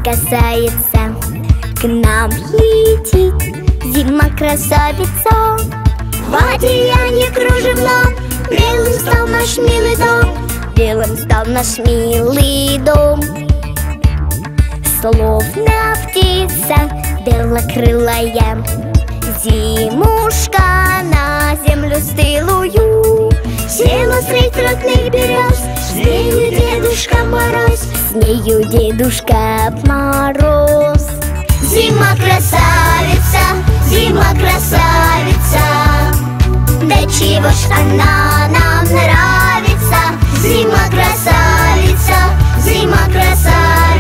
касается, к нам летит зима-красавица. В одеянии кружевном белым стал наш милый дом, белым стал наш милый дом. Словно птица белокрылая, зимушка на землю стылую села средь родных берез. С нею Дедушка Мороз, с нею Дедушка Мороз. Зима-красавица, зима-красавица, да чего ж она нам нравится. Зима-красавица, зима-красавица,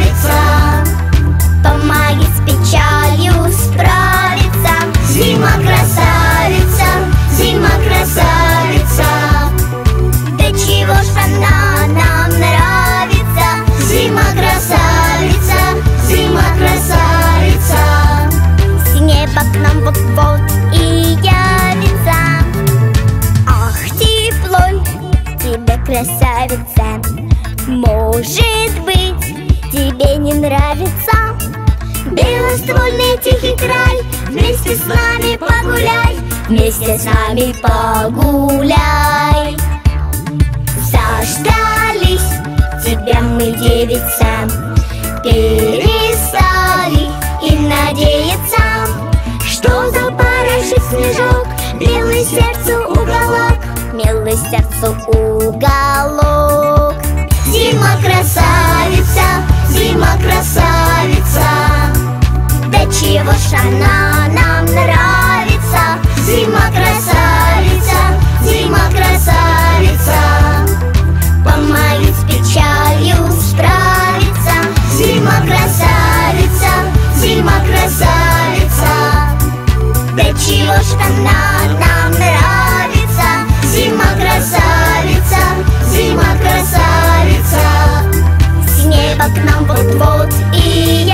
помоги с печалью справиться. Зима-красавица, зима-красавица, да чего ж она нам нравится. Зима-красавица, зима-красавица, с неба к нам вот-вот и явится. Ах, тепло тебе, красавица, может быть, тебе не нравится белоствольный тихий край? Вместе с нами погуляй, вместе с нами погуляй. Заждались тебя мы, девица, перестали и надеяться, что запорошит снежок белый сердцу уголок, милый сердцу уголок. Зима-красавица, зима-красавица, да чего ж она нам нравится. Зима-красавица, зима-красавица, помоги с печалью справиться. Зима-красавица, зима-красавица, да чего ж она нам нравится. Зима-красавица, зима-красавица, с неба к нам вот-вот и